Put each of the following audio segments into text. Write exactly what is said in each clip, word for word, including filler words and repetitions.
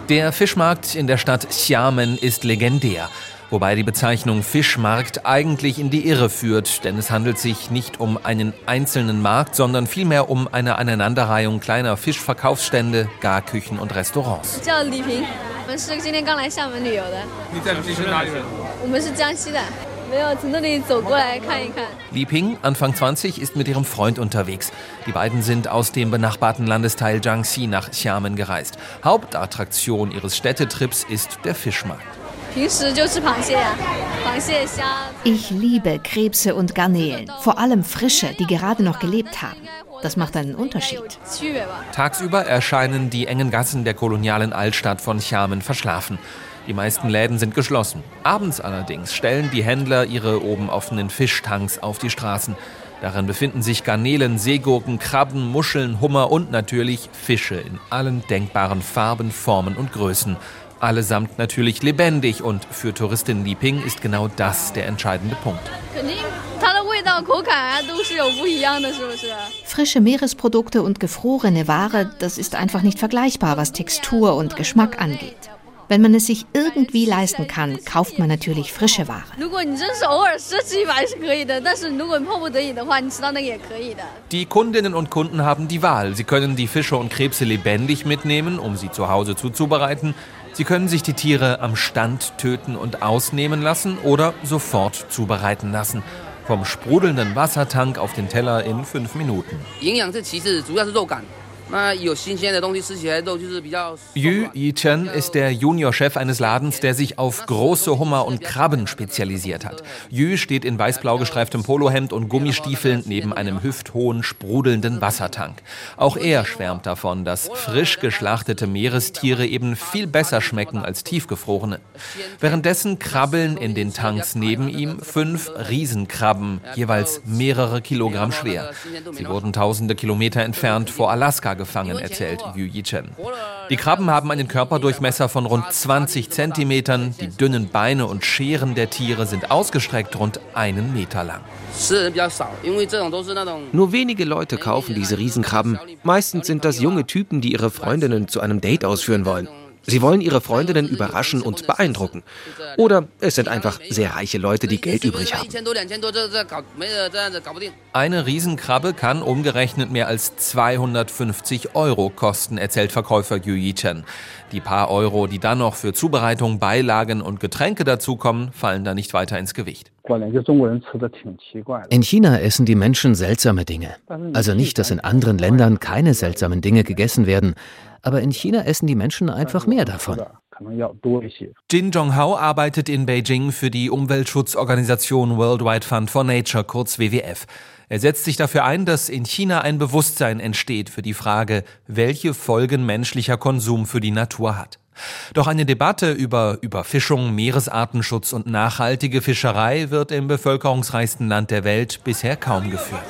Der Fischmarkt in der Stadt Xiamen ist legendär. Wobei die Bezeichnung Fischmarkt eigentlich in die Irre führt, denn es handelt sich nicht um einen einzelnen Markt, sondern vielmehr um eine Aneinanderreihung kleiner Fischverkaufsstände, Garküchen und Restaurants. Li Ping, Anfang zwanzig, ist mit ihrem Freund unterwegs. Die beiden sind aus dem benachbarten Landesteil Jiangxi nach Xiamen gereist. Hauptattraktion ihres Städtetrips ist der Fischmarkt. Ich liebe Krebse und Garnelen, vor allem frische, die gerade noch gelebt haben. Das macht einen Unterschied. Tagsüber erscheinen die engen Gassen der kolonialen Altstadt von Xiamen verschlafen. Die meisten Läden sind geschlossen. Abends allerdings stellen die Händler ihre oben offenen Fischtanks auf die Straßen. Darin befinden sich Garnelen, Seegurken, Krabben, Muscheln, Hummer und natürlich Fische in allen denkbaren Farben, Formen und Größen. Allesamt natürlich lebendig, und für Touristin Li Ping ist genau das der entscheidende Punkt. Frische Meeresprodukte und gefrorene Ware, das ist einfach nicht vergleichbar, was Textur und Geschmack angeht. Wenn man es sich irgendwie leisten kann, kauft man natürlich frische Ware. Die Kundinnen und Kunden haben die Wahl. Sie können die Fische und Krebse lebendig mitnehmen, um sie zu Hause zuzubereiten. Sie können sich die Tiere am Stand töten und ausnehmen lassen oder sofort zubereiten lassen. Vom sprudelnden Wassertank auf den Teller in fünf Minuten. Yu Yichen ist der Juniorchef eines Ladens, der sich auf große Hummer und Krabben spezialisiert hat. Yu steht in weiß-blau gestreiftem Polohemd und Gummistiefeln neben einem hüfthohen, sprudelnden Wassertank. Auch er schwärmt davon, dass frisch geschlachtete Meerestiere eben viel besser schmecken als tiefgefrorene. Währenddessen krabbeln in den Tanks neben ihm fünf Riesenkrabben, jeweils mehrere Kilogramm schwer. Sie wurden tausende Kilometer entfernt vor Alaska gefangen, erzählt Yu Yichen. Die Krabben haben einen Körperdurchmesser von rund zwanzig Zentimetern. Die dünnen Beine und Scheren der Tiere sind ausgestreckt rund einen Meter lang. Nur wenige Leute kaufen diese Riesenkrabben. Meistens sind das junge Typen, die ihre Freundinnen zu einem Date ausführen wollen. Sie wollen ihre Freundinnen überraschen und beeindrucken. Oder es sind einfach sehr reiche Leute, die Geld übrig haben. Eine Riesenkrabbe kann umgerechnet mehr als zweihundertfünfzig Euro kosten, erzählt Verkäufer Yu Yichen. Die paar Euro, die dann noch für Zubereitung, Beilagen und Getränke dazukommen, fallen da nicht weiter ins Gewicht. In China essen die Menschen seltsame Dinge. Also nicht, dass in anderen Ländern keine seltsamen Dinge gegessen werden. Aber in China essen die Menschen einfach mehr davon. Jin Zhonghao arbeitet in Beijing für die Umweltschutzorganisation Worldwide Fund for Nature, kurz W W F. Er setzt sich dafür ein, dass in China ein Bewusstsein entsteht für die Frage, welche Folgen menschlicher Konsum für die Natur hat. Doch eine Debatte über Überfischung, Meeresartenschutz und nachhaltige Fischerei wird im bevölkerungsreichsten Land der Welt bisher kaum geführt.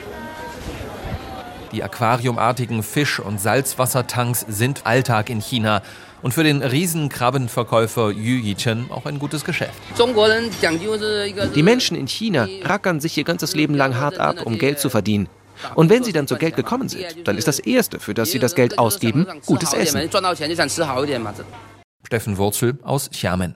Die aquariumartigen Fisch- und Salzwassertanks sind Alltag in China und für den Riesenkrabbenverkäufer Yu Yichen auch ein gutes Geschäft. Die Menschen in China rackern sich ihr ganzes Leben lang hart ab, um Geld zu verdienen. Und wenn sie dann zu Geld gekommen sind, dann ist das Erste, für das sie das Geld ausgeben, gutes Essen. Steffen Wurzel aus Xiamen.